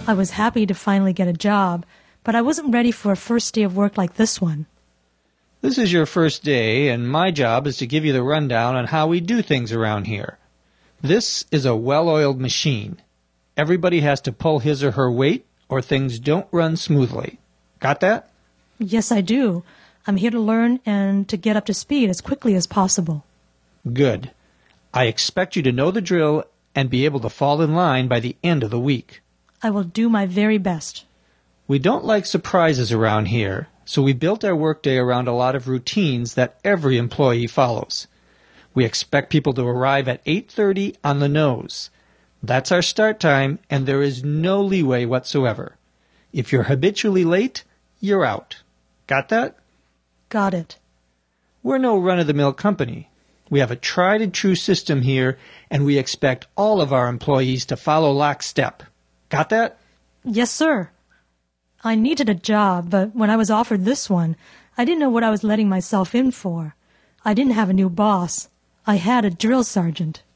I was happy to finally get a job, but I wasn't ready for a first day of work like this one. This is your first day, and my job is to give you the rundown on how we do things around here. This is a well-oiled machine. Everybody has to pull his or her weight, or things don't run smoothly. Got that? Yes, I do. I'm here to learn and to get up to speed as quickly as possible. Good. I expect you to know the drill and be able to fall in line by the end of the week. I will do my very best. We don't like surprises around here, so we built our workday around a lot of routines that every employee follows. We expect people to arrive at 8:30 on the nose. That's our start time, and there is no leeway whatsoever. If you're habitually late, you're out. Got that? Got it. We're no run-of-the-mill company. We have a tried-and-true system here, and we expect all of our employees to follow lockstep. Got that? Yes, sir. I needed a job, but when I was offered this one, I didn't know what I was letting myself in for. I didn't have a new boss. I had a drill sergeant.